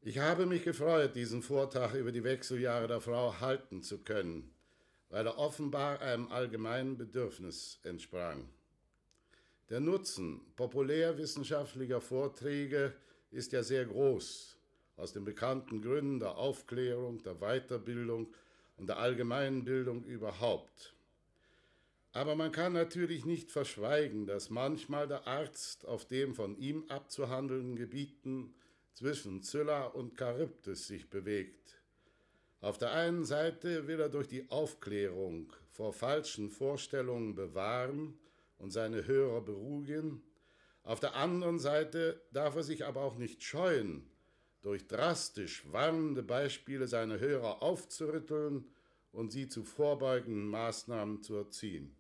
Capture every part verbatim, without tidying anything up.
Ich habe mich gefreut, diesen Vortrag über die Wechseljahre der Frau halten zu können, weil er offenbar einem allgemeinen Bedürfnis entsprang. Der Nutzen populärwissenschaftlicher Vorträge ist ja sehr groß, aus den bekannten Gründen der Aufklärung, der Weiterbildung und der allgemeinen Bildung überhaupt. Aber man kann natürlich nicht verschweigen, dass manchmal der Arzt auf dem von ihm abzuhandelnden Gebieten zwischen Scylla und Charybdis sich bewegt. Auf der einen Seite will er durch die Aufklärung vor falschen Vorstellungen bewahren und seine Hörer beruhigen. Auf der anderen Seite darf er sich aber auch nicht scheuen, durch drastisch warnende Beispiele seine Hörer aufzurütteln und sie zu vorbeugenden Maßnahmen zu erziehen.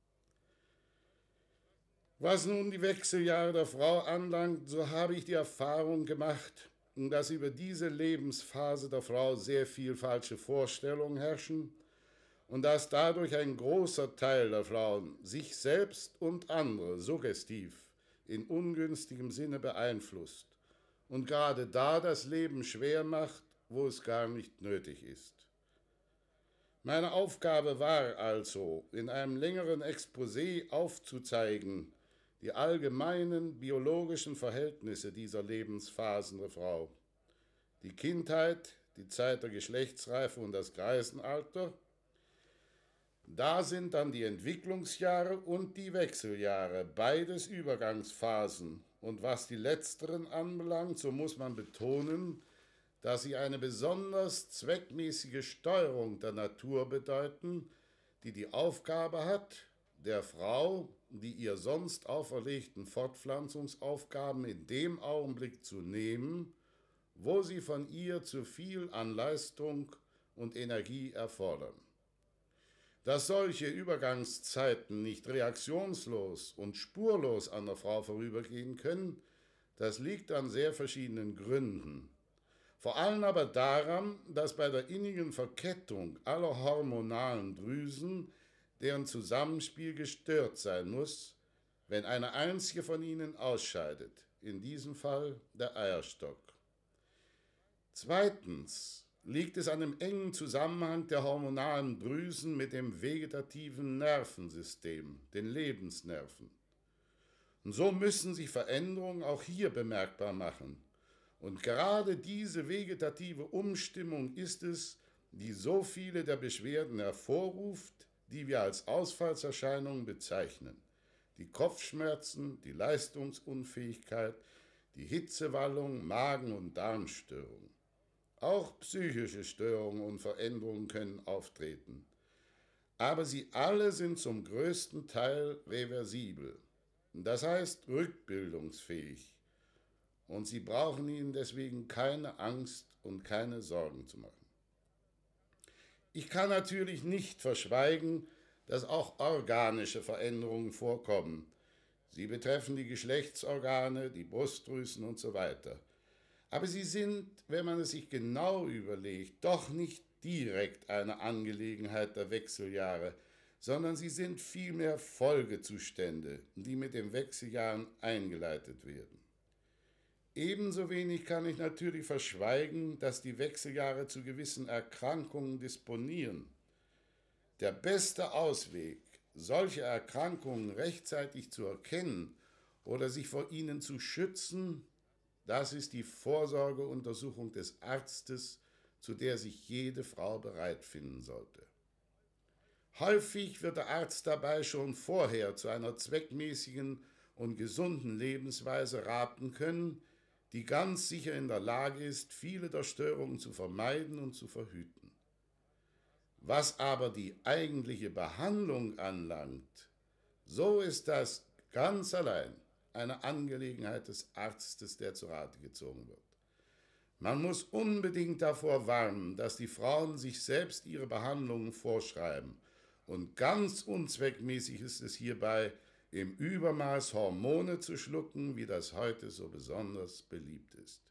Was nun die Wechseljahre der Frau anlangt, so habe ich die Erfahrung gemacht, dass über diese Lebensphase der Frau sehr viel falsche Vorstellungen herrschen und dass dadurch ein großer Teil der Frauen sich selbst und andere suggestiv in ungünstigem Sinne beeinflusst und gerade da das Leben schwer macht, wo es gar nicht nötig ist. Meine Aufgabe war also, in einem längeren Exposé aufzuzeigen, die allgemeinen biologischen Verhältnisse dieser Lebensphasen der Frau. Die Kindheit, die Zeit der Geschlechtsreife und das Greisenalter. Da sind dann die Entwicklungsjahre und die Wechseljahre, beides Übergangsphasen. Und was die letzteren anbelangt, so muss man betonen, dass sie eine besonders zweckmäßige Steuerung der Natur bedeuten, die die Aufgabe hat, der Frau die ihr sonst auferlegten Fortpflanzungsaufgaben in dem Augenblick zu nehmen, wo sie von ihr zu viel an Leistung und Energie erfordern. Dass solche Übergangszeiten nicht reaktionslos und spurlos an der Frau vorübergehen können, das liegt an sehr verschiedenen Gründen. Vor allem aber daran, dass bei der innigen Verkettung aller hormonalen Drüsen deren Zusammenspiel gestört sein muss, wenn eine einzige von ihnen ausscheidet, in diesem Fall der Eierstock. Zweitens liegt es an dem engen Zusammenhang der hormonalen Drüsen mit dem vegetativen Nervensystem, den Lebensnerven. Und so müssen sich Veränderungen auch hier bemerkbar machen. Und gerade diese vegetative Umstimmung ist es, die so viele der Beschwerden hervorruft, die wir als Ausfallserscheinungen bezeichnen. Die Kopfschmerzen, die Leistungsunfähigkeit, die Hitzewallung, Magen- und Darmstörungen. Auch psychische Störungen und Veränderungen können auftreten. Aber sie alle sind zum größten Teil reversibel, das heißt rückbildungsfähig. Und Sie brauchen Ihnen deswegen keine Angst und keine Sorgen zu machen. Ich kann natürlich nicht verschweigen, dass auch organische Veränderungen vorkommen. Sie betreffen die Geschlechtsorgane, die Brustdrüsen und so weiter. Aber sie sind, wenn man es sich genau überlegt, doch nicht direkt eine Angelegenheit der Wechseljahre, sondern sie sind vielmehr Folgezustände, die mit den Wechseljahren eingeleitet werden. Ebenso wenig kann ich natürlich verschweigen, dass die Wechseljahre zu gewissen Erkrankungen disponieren. Der beste Ausweg, solche Erkrankungen rechtzeitig zu erkennen oder sich vor ihnen zu schützen, das ist die Vorsorgeuntersuchung des Arztes, zu der sich jede Frau bereit finden sollte. Häufig wird der Arzt dabei schon vorher zu einer zweckmäßigen und gesunden Lebensweise raten können, die ganz sicher in der Lage ist, viele der Störungen zu vermeiden und zu verhüten. Was aber die eigentliche Behandlung anlangt, so ist das ganz allein eine Angelegenheit des Arztes, der zu Rate gezogen wird. Man muss unbedingt davor warnen, dass die Frauen sich selbst ihre Behandlungen vorschreiben. Und ganz unzweckmäßig ist es hierbei, im Übermaß Hormone zu schlucken, wie das heute so besonders beliebt ist.